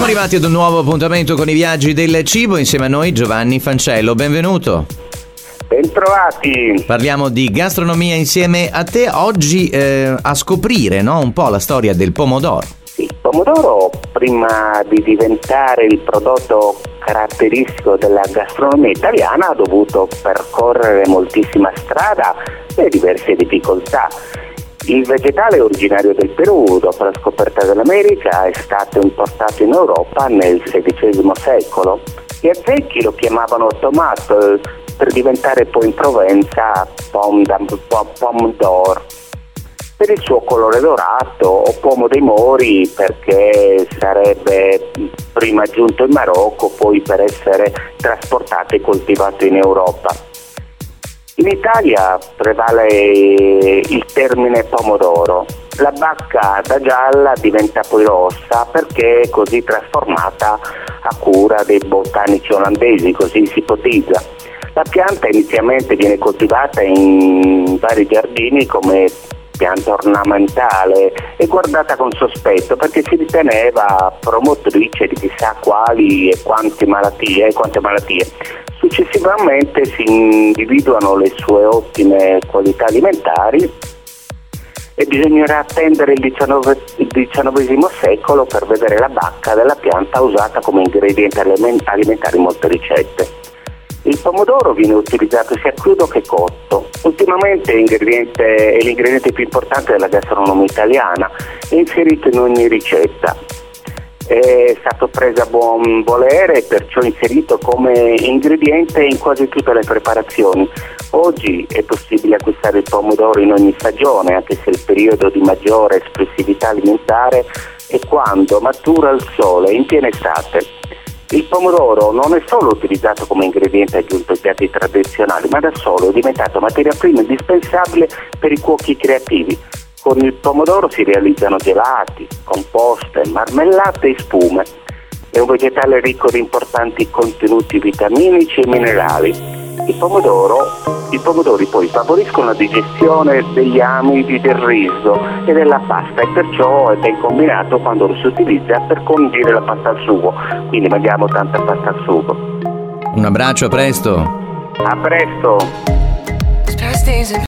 Siamo arrivati ad un nuovo appuntamento con i viaggi del cibo, insieme a noi Giovanni Fancello, benvenuto. Bentrovati. Parliamo di gastronomia insieme a te oggi a scoprire, no, un po' la storia del pomodoro. Sì, il pomodoro, prima di diventare il prodotto caratteristico della gastronomia italiana, ha dovuto percorrere moltissima strada e diverse difficoltà. Il vegetale originario del Perù, dopo la scoperta dell'America, è stato importato in Europa nel XVI secolo. Gli aztechi lo chiamavano tomato, per diventare poi in Provenza pomme d'or, per il suo colore dorato, o pomo dei Mori perché sarebbe prima giunto in Marocco, poi per essere trasportato e coltivato in Europa. In Italia prevale il termine pomodoro. La bacca da gialla diventa poi rossa perché è così trasformata a cura dei botanici olandesi, così si ipotizza. La pianta inizialmente viene coltivata in vari giardini come pianta ornamentale e guardata con sospetto perché si riteneva promotrice di chissà quali e quante malattie. Successivamente si individuano le sue ottime qualità alimentari e bisognerà attendere il XIX secolo per vedere la bacca della pianta usata come ingrediente alimentare in molte ricette. Il pomodoro viene utilizzato sia crudo che cotto. Ultimamente è l'ingrediente più importante della gastronomia italiana, è inserito in ogni ricetta. È stato preso a buon volere e perciò inserito come ingrediente in quasi tutte le preparazioni. Oggi è possibile acquistare il pomodoro in ogni stagione, anche se il periodo di maggiore espressività alimentare è quando matura al sole in piena estate. Il pomodoro non è solo utilizzato come ingrediente aggiunto ai piatti tradizionali, ma da solo è diventato materia prima indispensabile per i cuochi creativi. Con il pomodoro si realizzano gelati, composte, marmellate e spume. È un vegetale ricco di importanti contenuti vitaminici e minerali. I pomodori poi favoriscono la digestione degli amidi del riso e della pasta e perciò è ben combinato quando lo si utilizza per condire la pasta al sugo. Quindi mangiamo tanta pasta al sugo. Un abbraccio, a presto. A presto.